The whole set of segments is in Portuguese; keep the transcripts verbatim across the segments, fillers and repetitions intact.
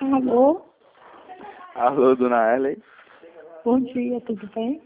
Alô? Alô, dona Ellen? Bom dia, tudo bem?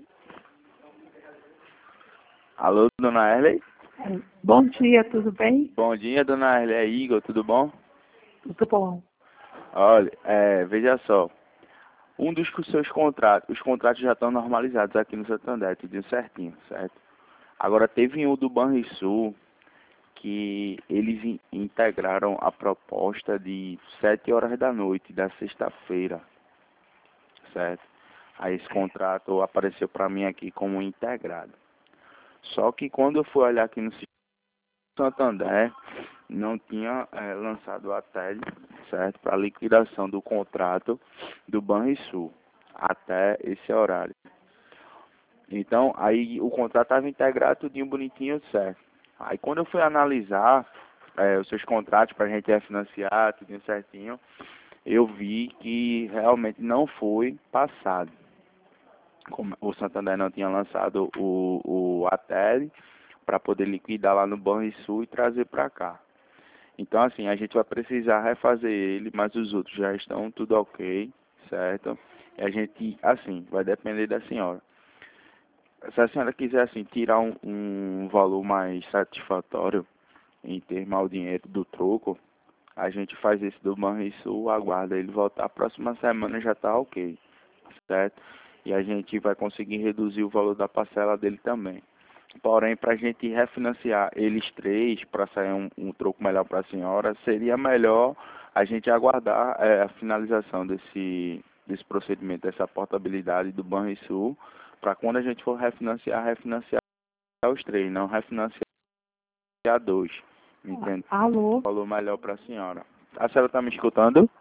Alô, dona Ellen? Bom dia, tudo bem? Bom dia, dona Ellen. É Igor, tudo bom? Tudo bom. Olha, é, veja só. Um dos seus contratos, os contratos já estão normalizados aqui no Santander, tudo certinho, certo? Agora, teve um do Banrisul que eles in- integraram a proposta de sete horas da noite, da sexta-feira, certo? Aí esse contrato apareceu para mim aqui como integrado. Só que quando eu fui olhar aqui no Santander, não tinha é, lançado a T E L, certo, para liquidação do contrato do Banrisul até esse horário. Então, aí o contrato estava integrado, tudinho bonitinho, certo. Aí quando eu fui analisar é, os seus contratos para a gente refinanciar, tudinho certinho, eu vi que realmente não foi passado. Como o Santander não tinha lançado o, o A T E L para poder liquidar lá no Banrisul e trazer para cá. Então, assim, a gente vai precisar refazer ele, mas os outros já estão tudo ok, certo? E a gente, assim, vai depender da senhora. Se a senhora quiser, assim, tirar um, um valor mais satisfatório em termos ao dinheiro do troco, a gente faz esse do Banrisul, aguarda ele voltar. A próxima semana já tá ok, certo? E a gente vai conseguir reduzir o valor da parcela dele também. Porém, para a gente refinanciar eles três, para sair um, um troco melhor para a senhora, seria melhor a gente aguardar é, a finalização desse, desse procedimento, dessa portabilidade do Banrisul, para quando a gente for refinanciar, refinanciar os três, não refinanciar dois. Entende? Alô? Falou melhor para a senhora. A senhora está me escutando?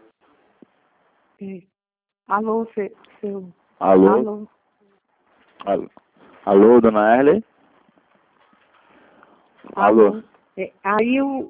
É. Alô, seu... seu... Alô? Alô? Alô, Alô dona Erle? Alô? Alô? É, aí o,